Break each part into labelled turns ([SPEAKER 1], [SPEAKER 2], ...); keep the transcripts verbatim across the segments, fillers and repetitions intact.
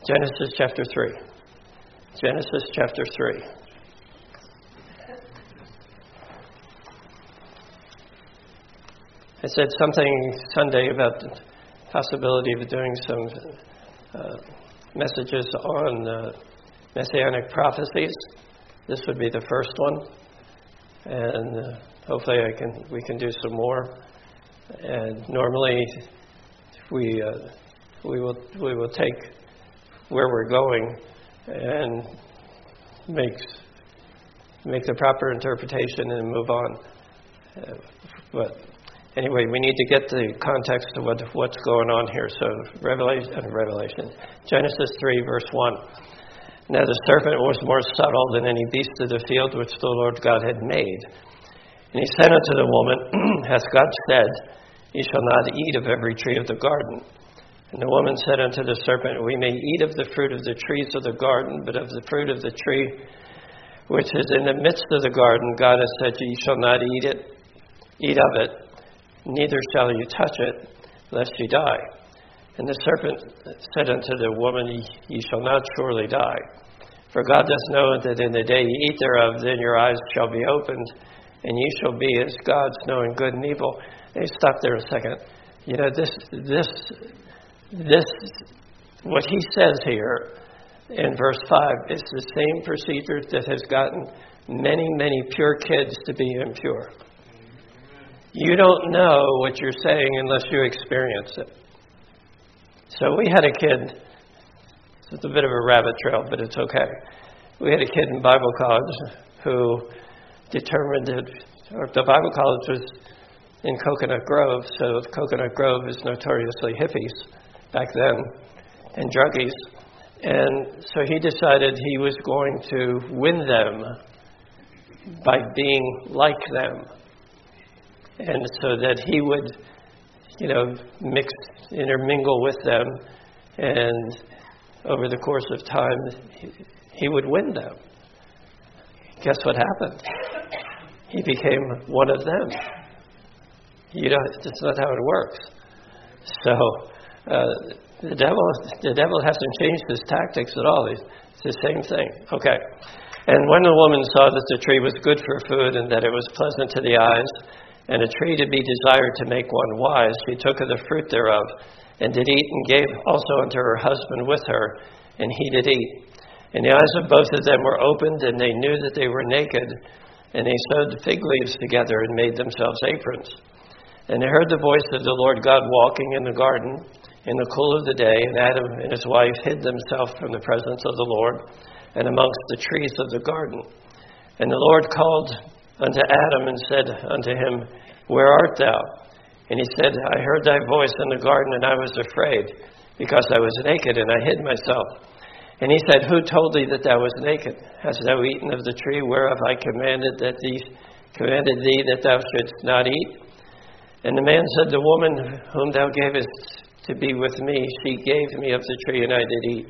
[SPEAKER 1] Genesis chapter three. Genesis chapter three. I said something Sunday about the possibility of doing some uh, messages on uh, messianic prophecies. This would be the first one, and uh, hopefully I can we can do some more. And normally we uh, we will we will take where we're going and make make the proper interpretation and move on. Uh, but anyway, we need to get the context of what what's going on here. So Revelation, uh, Revelation, Genesis three, verse one. Now the serpent was more subtle than any beast of the field which the Lord God had made. And he said unto the woman, Hath God said, Ye shall not eat of every tree of the garden? And the woman said unto the serpent, We may eat of the fruit of the trees of the garden, but of the fruit of the tree which is in the midst of the garden, God has said, Ye shall not eat it, eat of it, neither shall you touch it, lest ye die. And the serpent said unto the woman, Ye shall not surely die. For God doth know that in the day ye eat thereof, then your eyes shall be opened, and ye shall be as gods, knowing good and evil. Hey, stop there a second. You know, this, this, this, what he says here in verse five is the same procedure that has gotten many, many pure kids to be impure. You don't know what you're saying unless you experience it. So we had a kid, it's a bit of a rabbit trail, but it's okay. We had a kid in Bible college who determined that, or the Bible college was in Coconut Grove, so Coconut Grove is notoriously hippies back then, and druggies. And so he decided he was going to win them by being like them. And so that he would, you know, mix, intermingle with them, and over the course of time, he, he would win them. Guess what happened? He became one of them. You know, that's not how it works. So uh, the devil, the devil hasn't changed his tactics at all. It's the same thing. Okay. And when the woman saw that the tree was good for food, and that it was pleasant to the eyes, and a tree to be desired to make one wise, she took of the fruit thereof, and did eat, and gave also unto her husband with her, and he did eat. And the eyes of both of them were opened, and they knew that they were naked, and they sewed fig leaves together, and made themselves aprons. And they heard the voice of the Lord God walking in the garden in the cool of the day, and Adam and his wife hid themselves from the presence of the Lord, and amongst the trees of the garden. And the Lord called unto Adam, and said unto him, Where art thou? And he said, I heard thy voice in the garden, and I was afraid, because I was naked, and I hid myself. And he said, Who told thee that thou wast naked? Hast thou eaten of the tree whereof I commanded that thee commanded thee that thou shouldst not eat? And the man said, The woman whom thou gavest to be with me, she gave me of the tree, and I did eat.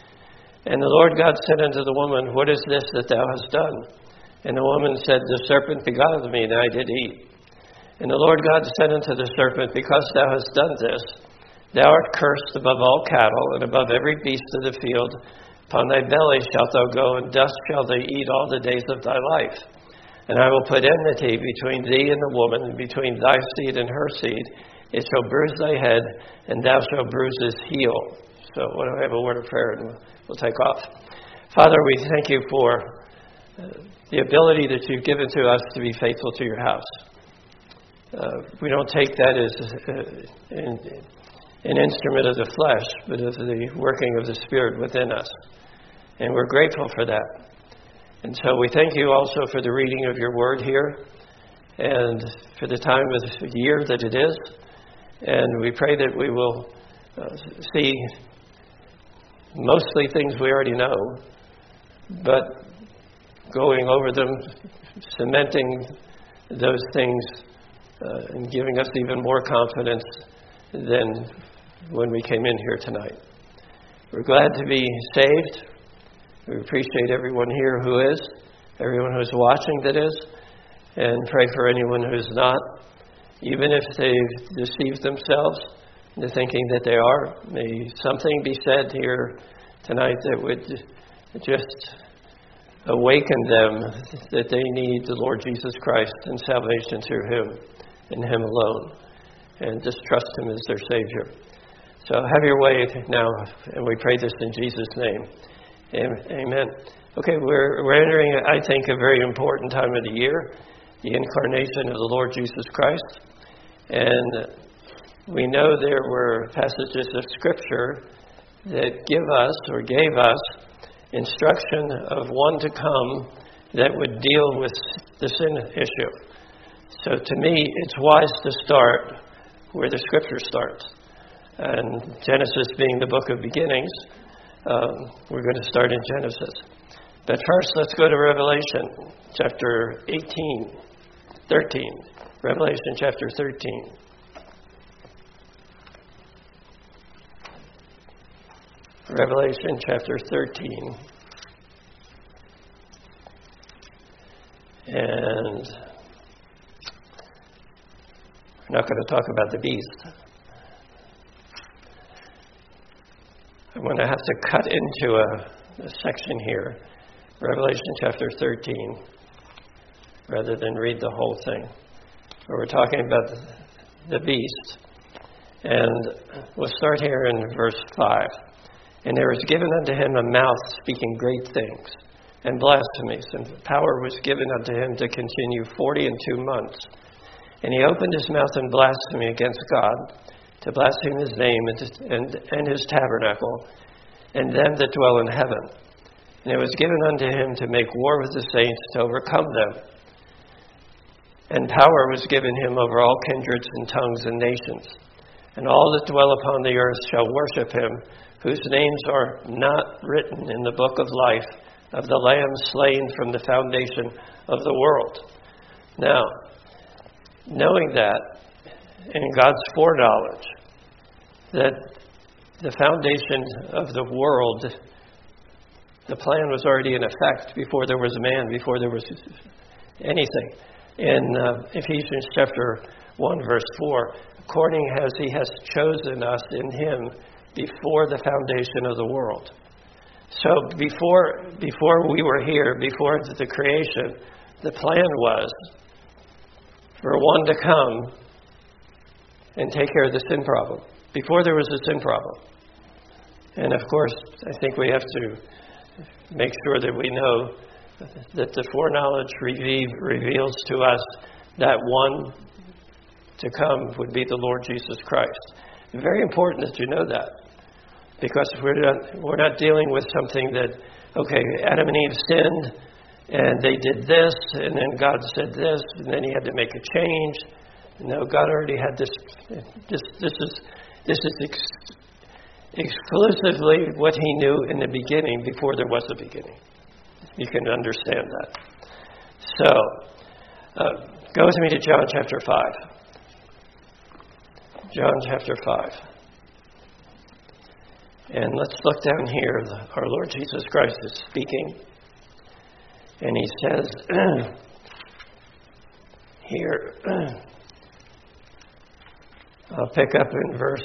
[SPEAKER 1] And the Lord God said unto the woman, What is this that thou hast done? And the woman said, The serpent beguiled me, and I did eat. And the Lord God said unto the serpent, Because thou hast done this, thou art cursed above all cattle, and above every beast of the field. Upon thy belly shalt thou go, and dust shalt thou eat all the days of thy life. And I will put enmity between thee and the woman, and between thy seed and her seed. It shall bruise thy head, and thou shalt bruise his heel. So why don't I have a word of prayer, and we'll take off. Father, we thank you for uh, the ability that you've given to us to be faithful to your house. Uh, we don't take that as uh, an, an instrument of the flesh, but of the working of the Spirit within us. And we're grateful for that. And so we thank you also for the reading of your word here, and for the time of the year that it is. And we pray that we will uh, see mostly things we already know, but going over them, cementing those things, uh, and giving us even more confidence than when we came in here tonight. We're glad to be saved. We appreciate everyone here who is, everyone who's watching that is, and pray for anyone who's not. Even if they've deceived themselves into thinking that they are, may something be said here tonight that would just awaken them that they need the Lord Jesus Christ and salvation through Him and Him alone, and just trust Him as their Savior. So have your way now, and we pray this in Jesus' name. Amen. Okay, we're, we're entering, I think, a very important time of the year, the incarnation of the Lord Jesus Christ. And we know there were passages of Scripture that give us or gave us instruction of one to come that would deal with the sin issue. So to me, it's wise to start where the Scripture starts. And Genesis being the book of beginnings, um, we're going to start in Genesis. But first, let's go to Revelation chapter eighteen, thirteen. Revelation chapter thirteen. Revelation chapter thirteen. And we're not going to talk about the beast. I'm going to have to cut into a, a section here, Revelation chapter thirteen, rather than read the whole thing. Where we're talking about the, the beast. And we'll start here in verse five. And there was given unto him a mouth speaking great things and blasphemies, and power was given unto him to continue forty and two months. And he opened his mouth in blasphemy against God, to blaspheme his name and, and, and his tabernacle, and them that dwell in heaven. And it was given unto him to make war with the saints, to overcome them. And power was given him over all kindreds and tongues and nations. And all that dwell upon the earth shall worship him, whose names are not written in the book of life of the Lamb slain from the foundation of the world. Now, knowing that, in God's foreknowledge, that the foundation of the world, the plan was already in effect before there was man, before there was anything. In uh, Ephesians chapter one, verse four, according as he has chosen us in him before the foundation of the world. So before before we were here, before the creation, the plan was for one to come and take care of the sin problem, before there was a sin problem. And of course, I think we have to make sure that we know that the foreknowledge reveals to us that one to come would be the Lord Jesus Christ. It's very important that you know that, because we're not, we're not dealing with something that, okay, Adam and Eve sinned, and they did this, and then God said this, and then he had to make a change. No, God already had this. This, this is this is ex- exclusively what he knew in the beginning, before there was a beginning. You can understand that. So, uh, go with me to John chapter five. John chapter five. And let's look down here. Our Lord Jesus Christ is speaking. And he says here, I'll pick up in verse,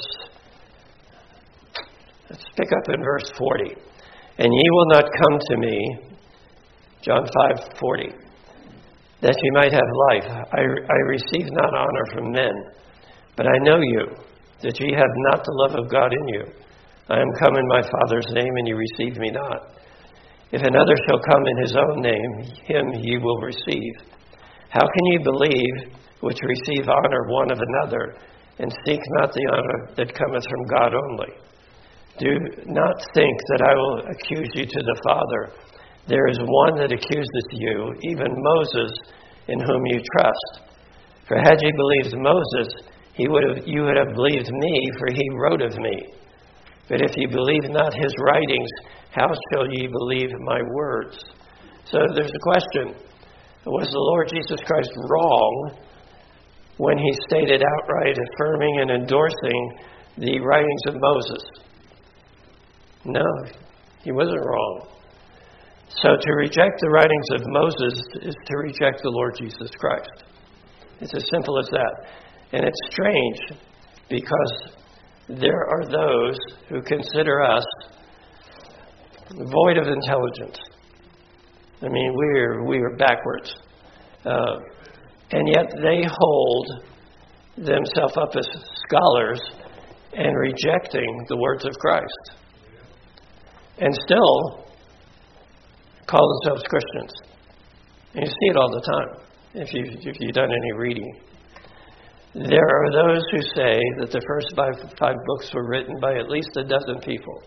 [SPEAKER 1] let's pick up in verse forty. And ye will not come to me, John five forty, that ye might have life. I, I receive not honor from men, but I know you, that ye have not the love of God in you. I am come in my Father's name, and ye receive me not. If another shall come in his own name, him ye will receive. How can ye believe which receive honor one of another, and seek not the honor that cometh from God only? Do not think that I will accuse you to the Father. There is one that accuseth you, even Moses, in whom you trust. For had ye believed Moses, he would have, you would have believed me, for he wrote of me. But if ye believe not his writings, how shall ye believe my words? So there's a question. Was the Lord Jesus Christ wrong when he stated outright, affirming and endorsing the writings of Moses? No, he wasn't wrong. So to reject the writings of Moses is to reject the Lord Jesus Christ. It's as simple as that. And it's strange, because there are those who consider us void of intelligence. I mean, we're we are backwards. Uh, and yet they hold themselves up as scholars and rejecting the words of Christ. And still call themselves Christians. And you see it all the time, if, you, if you've done any reading. There are those who say that the first five, five books were written by at least a dozen people,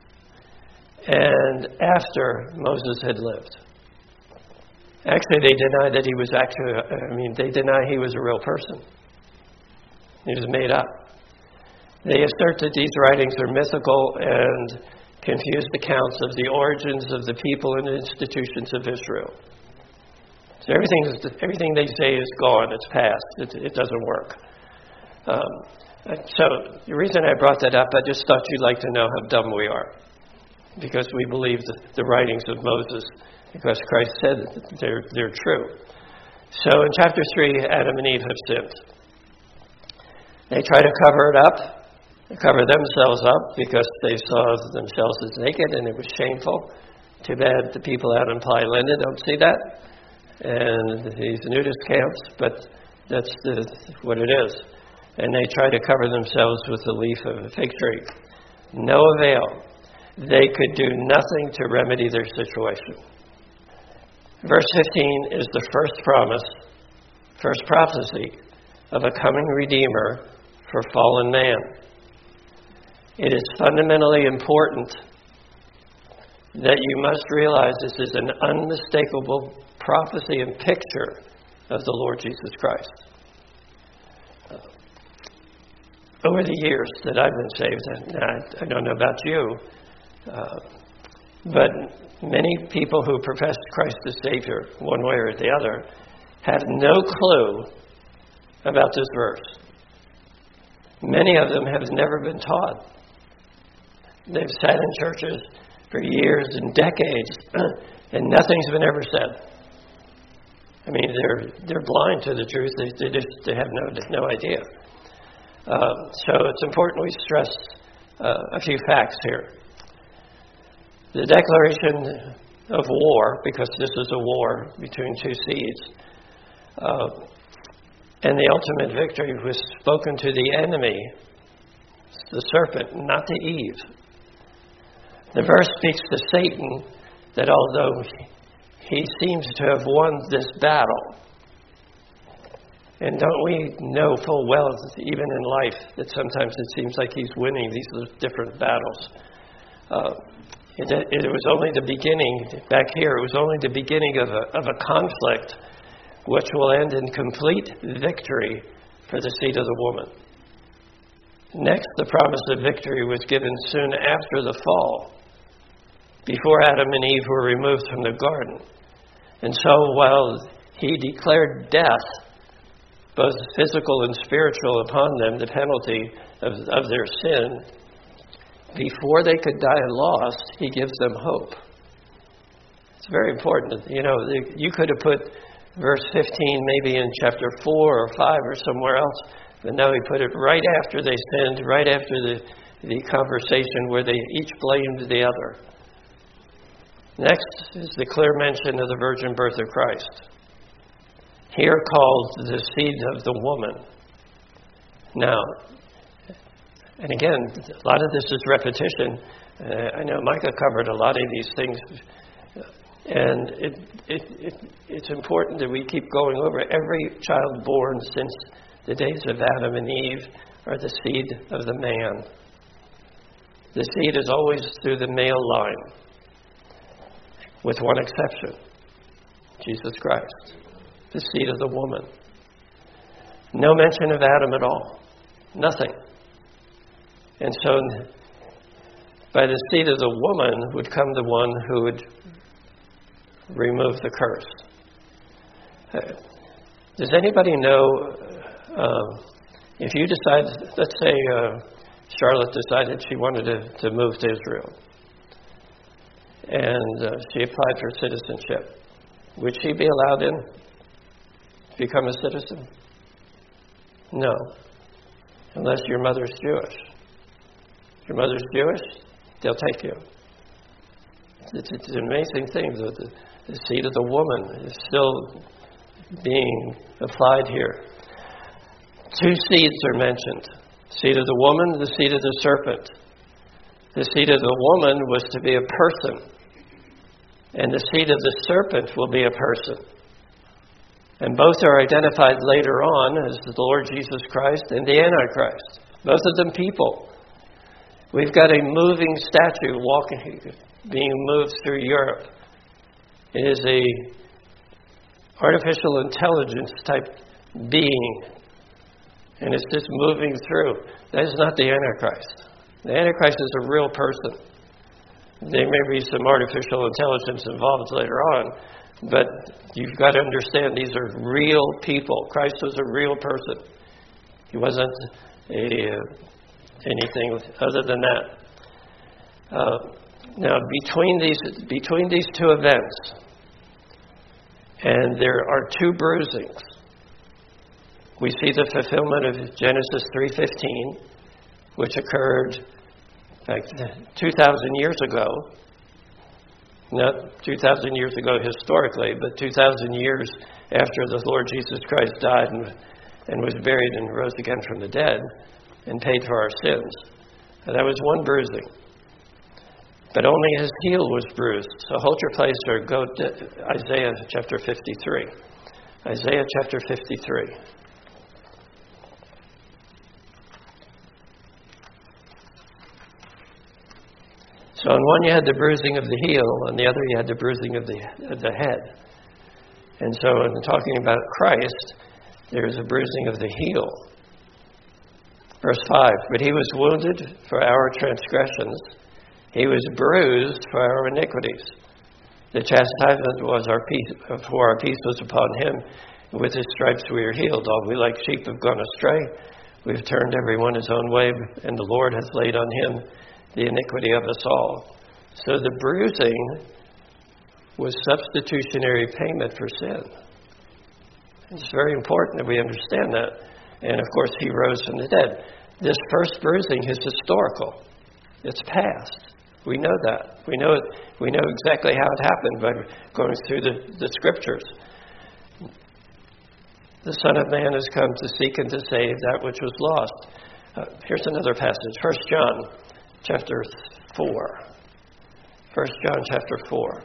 [SPEAKER 1] and after Moses had lived. Actually, they deny that he was actually, I mean, they deny he was a real person. He was made up. They assert that these writings are mythical and confused accounts of the origins of the people and institutions of Israel. So everything, everything they say is gone, it's past, it, it doesn't work. Um, so the reason I brought that up, I just thought you'd like to know how dumb we are. Because we believe the, the writings of Moses, because Christ said that they're, they're true. So in chapter three, Adam and Eve have sinned. They try to cover it up. They cover themselves up because they saw themselves as naked and it was shameful. Too bad the people out in Playa Linda don't see that. And these nudist camps, but that's the, what it is. And they try to cover themselves with the leaf of a fig tree. No avail. They could do nothing to remedy their situation. Verse fifteen is the first promise, first prophecy of a coming Redeemer for fallen man. It is fundamentally important that you must realize this is an unmistakable prophecy and picture of the Lord Jesus Christ. Uh, over the years that I've been saved, and I, I don't know about you, uh, but many people who profess Christ as Savior, one way or the other, have no clue about this verse. Many of them have never been taught. They've sat in churches for years and decades, and nothing's been ever said. I mean, they're they're blind to the truth. They, they just they have no no idea. Uh, so it's important we stress uh, a few facts here. The declaration of war, because this is a war between two seeds, uh, and the ultimate victory was spoken to the enemy, the serpent, not to Eve. The verse speaks to Satan that although he seems to have won this battle, and don't we know full well, even in life, that sometimes it seems like he's winning these different battles. Uh, it, it was only the beginning, back here, it was only the beginning of a, of a conflict which will end in complete victory for the seed of the woman. Next, the promise of victory was given soon after the fall, before Adam and Eve were removed from the garden. And so while he declared death, both physical and spiritual, upon them, the penalty of, of their sin, before they could die lost, he gives them hope. It's very important. You know, you could have put verse fifteen maybe in chapter four or five or somewhere else, but no, he put it right after they sinned, right after the, the conversation where they each blamed the other. Next is the clear mention of the virgin birth of Christ, here called the seed of the woman. Now, and again, a lot of this is repetition. Uh, I know Micah covered a lot of these things, and it, it, it, it's important that we keep going over. Every child born since the days of Adam and Eve are the seed of the man. The seed is always through the male line, with one exception, Jesus Christ, the seed of the woman. No mention of Adam at all. Nothing. And so by the seed of the woman would come the one who would remove the curse. Uh, does anybody know, uh, if you decide, let's say uh, Charlotte decided she wanted to, to move to Israel, and uh, she applied for citizenship, would she be allowed in to become a citizen? No, unless your mother's Jewish. If your mother's Jewish, they'll take you. It's, it's an amazing thing. The, the, the seed of the woman is still being applied here. Two seeds are mentioned. Seed of the woman, the seed of the serpent. The seed of the woman was to be a person. And the seed of the serpent will be a person. And both are identified later on as the Lord Jesus Christ and the Antichrist. Both of them people. We've got a moving statue walking, being moved through Europe. It is a artificial intelligence type being. And it's just moving through. That is not the Antichrist. The Antichrist is a real person. There may be some artificial intelligence involved later on, but you've got to understand these are real people. Christ was a real person. He wasn't a, uh, anything other than that. Uh, now, between these between these two events, and there are two bruisings. We see the fulfillment of Genesis three fifteen, which occurred like two thousand years ago. Not two thousand years ago historically, but two thousand years after the Lord Jesus Christ died and, and was buried and rose again from the dead and paid for our sins. And that was one bruising. But only his heel was bruised. So hold your place or go to Isaiah chapter fifty-three. Isaiah chapter fifty-three. So on one you had the bruising of the heel, on the other you had the bruising of the, of the head. And so in talking about Christ, there's a bruising of the heel. Verse five, but he was wounded for our transgressions. He was bruised for our iniquities. The chastisement was our peace, for our peace was upon him. And with his stripes we are healed. All we like sheep have gone astray. We've turned every one his own way, and the Lord hath laid on him the iniquity of us all. So the bruising was substitutionary payment for sin. It's very important that we understand that. And of course, he rose from the dead. This first bruising is historical. It's past. We know that. We know it. We know exactly how it happened by going through the, the scriptures. The Son of Man has come to seek and to save that which was lost. Uh, here's another passage. First John chapter four. First John chapter four.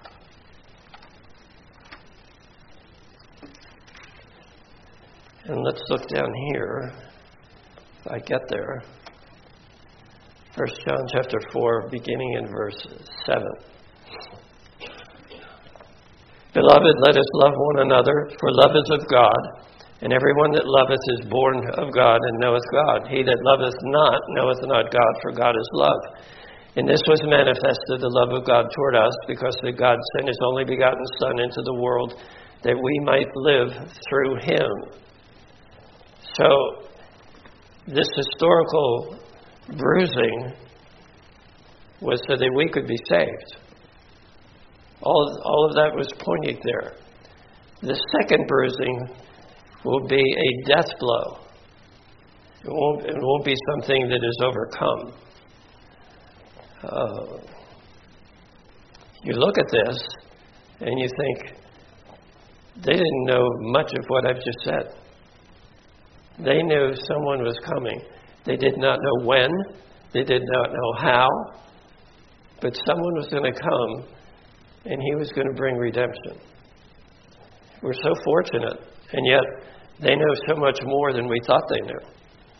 [SPEAKER 1] And let's look down here, if I get there. First John chapter four, beginning in verse seven. Beloved, let us love one another, for love is of God. And everyone that loveth is born of God and knoweth God. He that loveth not knoweth not God, for God is love. And this was manifested, the love of God toward us, because that God sent his only begotten Son into the world, that we might live through him. So, this historical bruising was so that we could be saved. All, all of that was pointing there. The second bruising will be a death blow. It won't, it won't be something that is overcome. Uh, you look at this and you think, they didn't know much of what I've just said. They knew someone was coming. They did not know when. They did not know how. But someone was going to come and he was going to bring redemption. We're so fortunate. And yet, they know so much more than we thought they knew.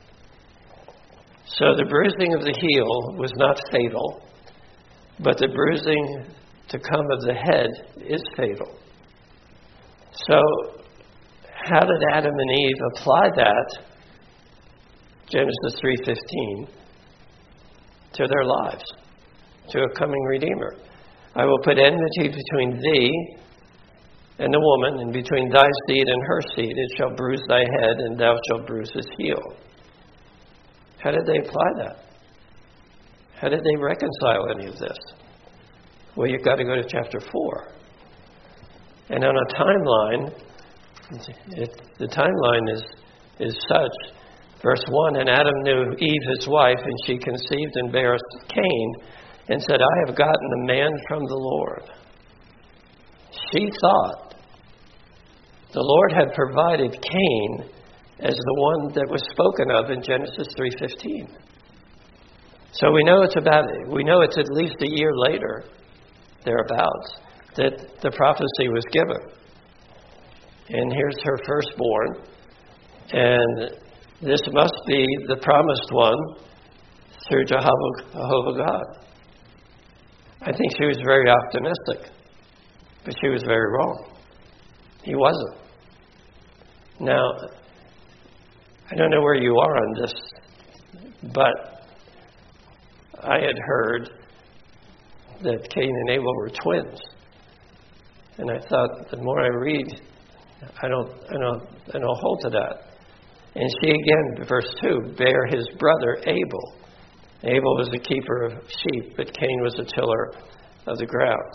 [SPEAKER 1] So the bruising of the heel was not fatal, but the bruising to come of the head is fatal. So, how did Adam and Eve apply that, Genesis three fifteen, to their lives, to a coming Redeemer? I will put enmity between thee and the woman, and between thy seed and her seed. It shall bruise thy head, and thou shalt bruise his heel. How did they apply that? How did they reconcile any of this? Well, you've got to go to chapter four. And on a timeline, it, the timeline is, is such. Verse one, and Adam knew Eve his wife, and she conceived and bare Cain, and said, I have gotten a man from the Lord. She thought the Lord had provided Cain as the one that was spoken of in Genesis three fifteen. So we know it's about, we know it's at least a year later, thereabouts, that the prophecy was given. And here's her firstborn, and this must be the promised one through Jehovah, Jehovah God. I think she was very optimistic, but she was very wrong. He wasn't. Now, I don't know where you are on this, but I had heard that Cain and Abel were twins. And I thought, the more I read, I don't, I don't, I don't hold to that. And she again, verse two, bare his brother Abel. Abel was a keeper of sheep, but Cain was a tiller of the ground.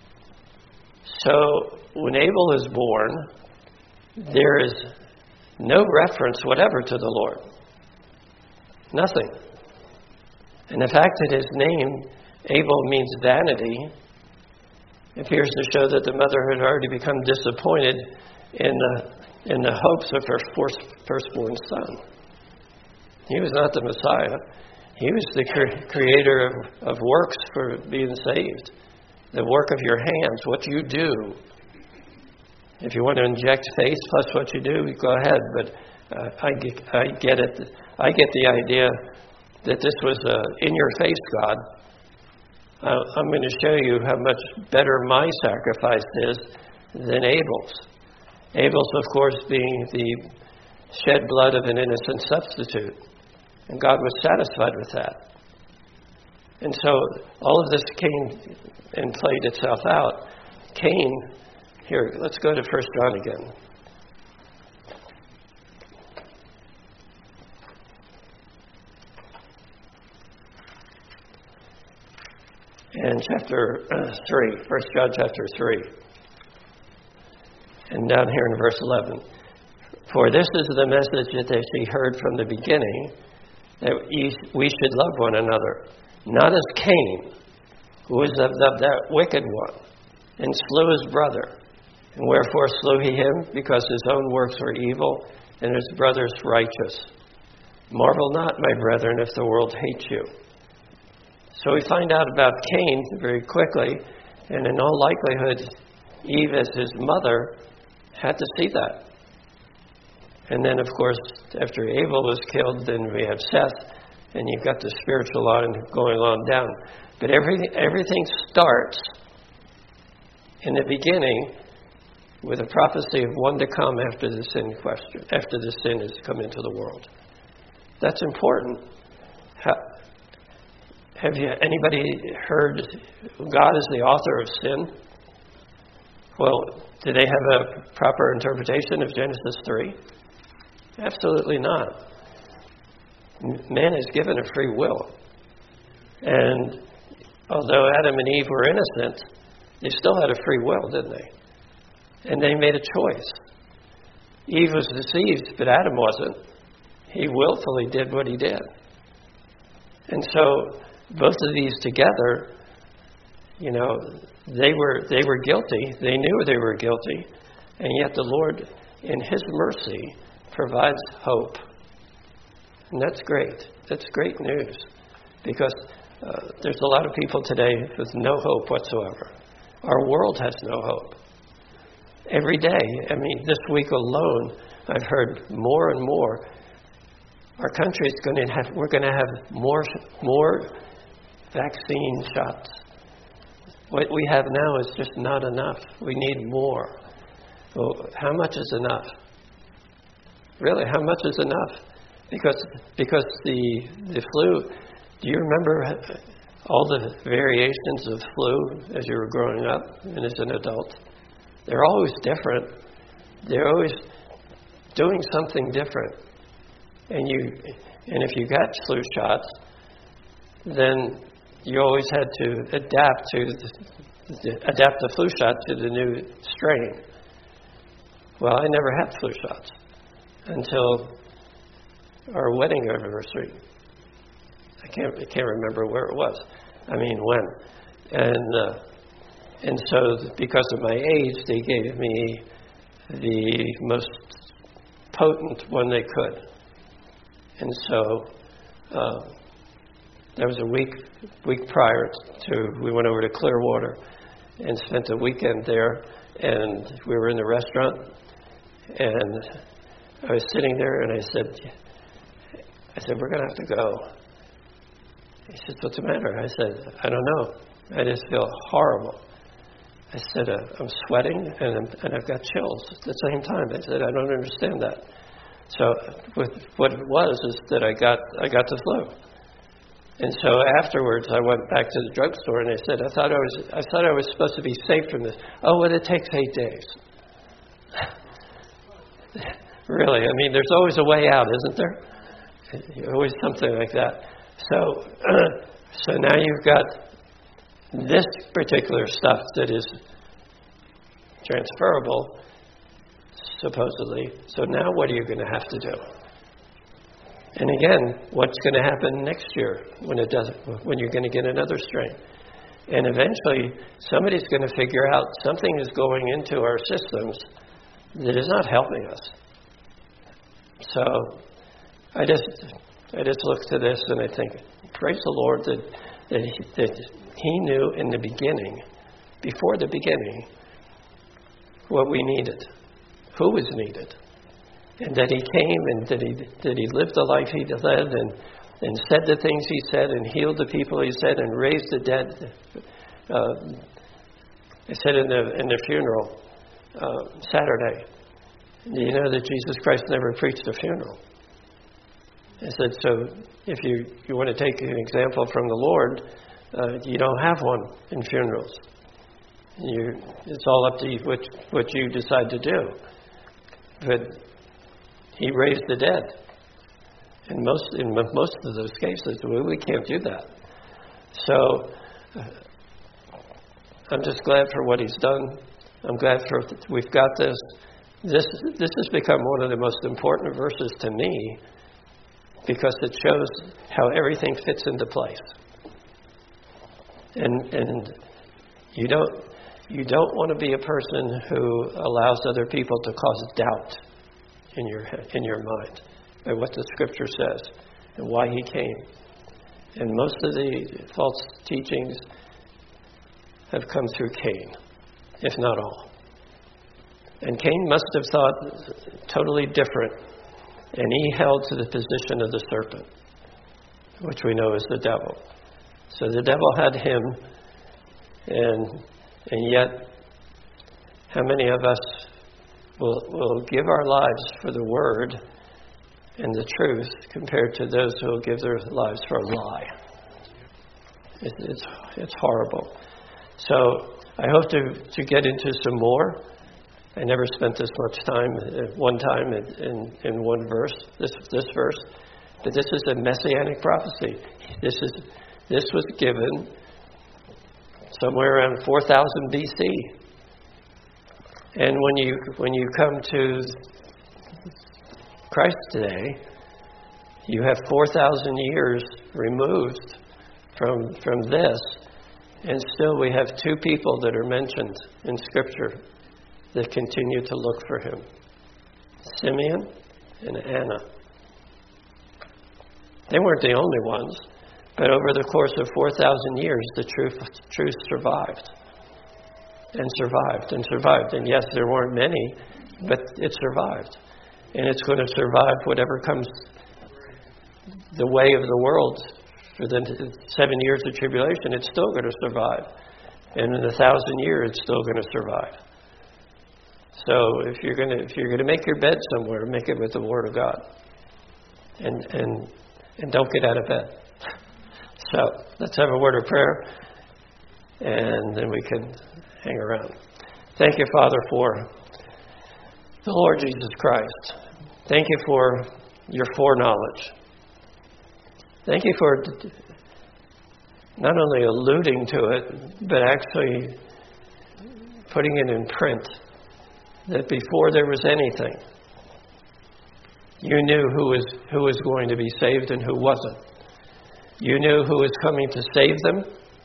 [SPEAKER 1] So when Abel is born, there is no reference whatever to the Lord. Nothing. And the fact that his name, Abel, means vanity, appears to show that the mother had already become disappointed in the, in the hopes of her first, firstborn son. He was not the Messiah. He was the cre- creator of, of works for being saved. The work of your hands, what you do. If you want to inject faith plus what you do, go ahead. But uh, I, get, I get it. I get the idea that this was uh, in your face, God. Uh, I'm going to show you how much better my sacrifice is than Abel's. Abel's, of course, being the shed blood of an innocent substitute. And God was satisfied with that. And so all of this came and played itself out. Cain, here, let's go to First John again. And chapter uh, three, First John chapter three. And down here in verse eleven. For this is the message that she heard from the beginning, that we should love one another. Not as Cain, who was of that wicked one, and slew his brother. And wherefore slew he him? Because his own works were evil, and his brother's righteous. Marvel not, my brethren, if the world hates you. So we find out about Cain very quickly, and in all likelihood, Eve as his mother had to see that. And then, of course, after Abel was killed, then we have Seth, and you've got the spiritual line going on down. But everything, everything starts in the beginning with a prophecy of one to come after the sin question, after the sin has come into the world. That's important. How, have you anybody heard God is the author of sin? Well, do they have a proper interpretation of Genesis three? Absolutely not. Man is given a free will. And although Adam and Eve were innocent, they still had a free will, didn't they? And they made a choice. Eve was deceived, but Adam wasn't. He willfully did what he did. And so both of these together, you know, they were they were guilty. They knew they were guilty. And yet the Lord, in his mercy, provides hope. And that's great. That's great news. Because uh, there's a lot of people today with no hope whatsoever. Our world has no hope. Every day, I mean, this week alone, I've heard more and more. Our country is going to have, we're going to have more, more vaccine shots. What we have now is just not enough. We need more. Well, how much is enough? Really, how much is enough? Because because the the flu, do you remember all the variations of flu as you were growing up and as an adult? They're always different. They're always doing something different. And you and if you got flu shots, then you always had to adapt to the, adapt the flu shot to the new strain. Well, I never had flu shots until our wedding anniversary. I can't I can't remember where it was, I mean, when? And uh, and so because of my age, they gave me the most potent one they could. And so uh, that was a week week prior to, we went over to Clearwater and spent a weekend there. And we were in the restaurant, and I was sitting there, and I said, I said, we're going to have to go. He said, what's the matter? I said, I don't know. I just feel horrible. I said, uh, I'm sweating, and, I'm, and I've got chills at the same time. I said, I don't understand that. So with, what it was is that I got I got the flu. And so afterwards, I went back to the drugstore, and I said, I thought I was I thought I was supposed to be safe from this. Oh, well, it takes eight days. Really, I mean, there's always a way out, isn't there? Always something like that. So, uh, so now you've got this particular stuff that is transferable, supposedly. So now what are you going to have to do? And again, what's going to happen next year when it doesn't, when you're going to get another strain? And eventually, somebody's going to figure out something is going into our systems that is not helping us. So, I just, I just look to this and I think, praise the Lord that that he, that he knew in the beginning, before the beginning, what we needed, who was needed. And that he came and that he that he lived the life he led and, and said the things he said and healed the people he said and raised the dead. Uh, I said in the in the funeral uh, Saturday, do you know that Jesus Christ never preached a funeral? I said, so if you, you want to take an example from the Lord, uh, you don't have one in funerals. You, it's all up to you what, what you decide to do. But he raised the dead. And most in most of those cases, we, we can't do that. So uh, I'm just glad for what he's done. I'm glad for we've got this. This this has become one of the most important verses to me because it shows how everything fits into place. And and you don't you don't want to be a person who allows other people to cause doubt in your in your mind by what the Scripture says and why he came. And most of the false teachings have come through Cain, if not all. And Cain must have thought totally different, and he held to the position of the serpent, which we know is the devil. So the devil had him, and and yet, how many of us will will give our lives for the word and the truth compared to those who will give their lives for a lie? It, it's it's horrible. So I hope to, to get into some more. I never spent this much time at one time in, in, in one verse, this this verse. But this is a messianic prophecy. This is this was given somewhere around four thousand B C. And when you when you come to Christ today, you have four thousand years removed from from this, and still we have two people that are mentioned in Scripture that continue to look for him. Simeon and Anna. They weren't the only ones, but over the course of four thousand years, the truth, truth survived. And survived and survived. And yes, there weren't many, but it survived. And it's going to survive whatever comes the way of the world. For the seven years of tribulation, it's still going to survive. And in a thousand years, it's still going to survive. So if you're going to if you're going to make your bed somewhere, make it with the Word of God, and and and don't get out of bed. So let's have a word of prayer, and then we can hang around. Thank you, Father, for the Lord Jesus Christ. Thank you for your foreknowledge. Thank you for not only alluding to it, but actually putting it in print. That before there was anything, you knew who was who was going to be saved and who wasn't. You knew who was coming to save them,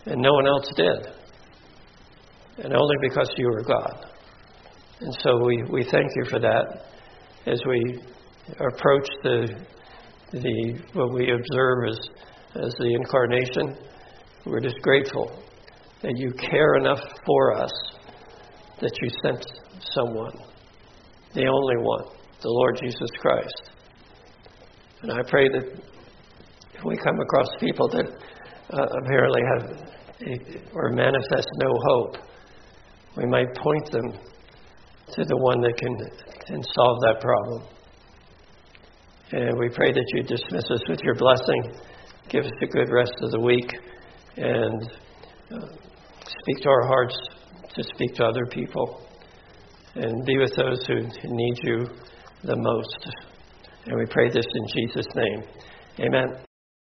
[SPEAKER 1] and no one else did. And only because you were God. And so we, we thank you for that as we approach the the what we observe as, as the incarnation. We're just grateful that you care enough for us that you sent someone, the only one, the Lord Jesus Christ. And I pray that if we come across people that uh, apparently have or manifest no hope, we might point them to the one that can, can solve that problem. And we pray that you dismiss us with your blessing, give us a good rest of the week, and uh, speak to our hearts to speak to other people, and be with those who need you the most. And we pray this in Jesus' name. Amen.